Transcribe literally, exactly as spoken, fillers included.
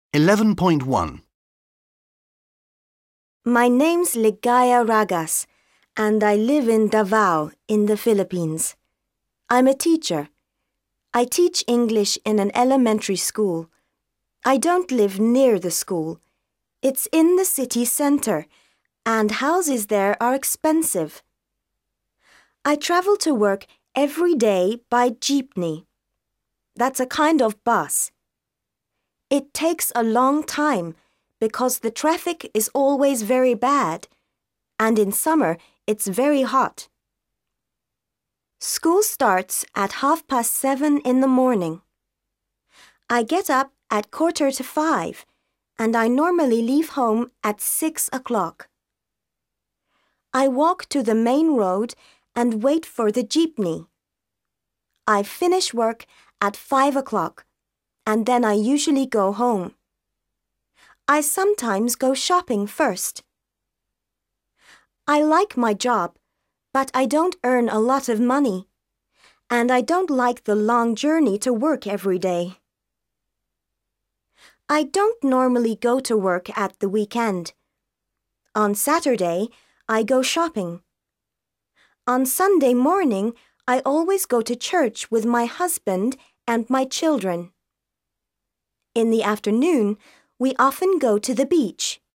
eleven point one. My name's Ligaya Ragas, and I live in Davao in the Philippines. I'm a teacher. I teach English in an elementary school. I don't live near the school. It's in the city center, and houses there are expensive. I travel to work every day by jeepney. That's a kind of bus. It takes a long time because the traffic is always very bad, and in summer it's very hot. School starts at half past seven in the morning. I get up at quarter to five, and I normally leave home at six o'clock. I walk to the main road and wait for the jeepney. I finish work at five o'clock, and then I usually go home. I sometimes go shopping first. I like my job, but I don't earn a lot of money, and I don't like the long journey to work every day. I don't normally go to work at the weekend. On Saturday, I go shopping. On Sunday morning, I always go to church with my husband and my children. In the afternoon, we often go to the beach.